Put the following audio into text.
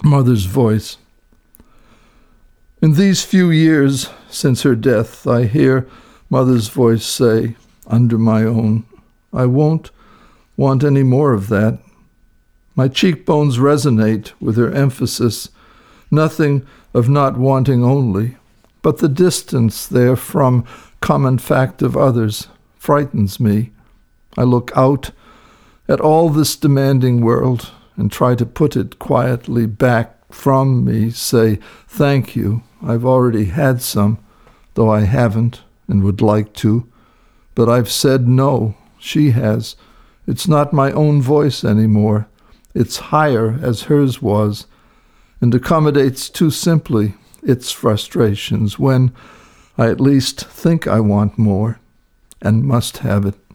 Mother's voice. In these few years since her death, I hear Mother's voice say, under my own, I won't want any more of that. My cheekbones resonate with her emphasis, nothing of not wanting only, but the distance there from common fact of others frightens me. I look out at all this demanding world and try to put it quietly back from me, say, thank you, I've already had some, though I haven't and would like to. But I've said no, she has. It's not my own voice anymore. It's higher as hers was, and accommodates too simply its frustrations when I at least think I want more and must have it.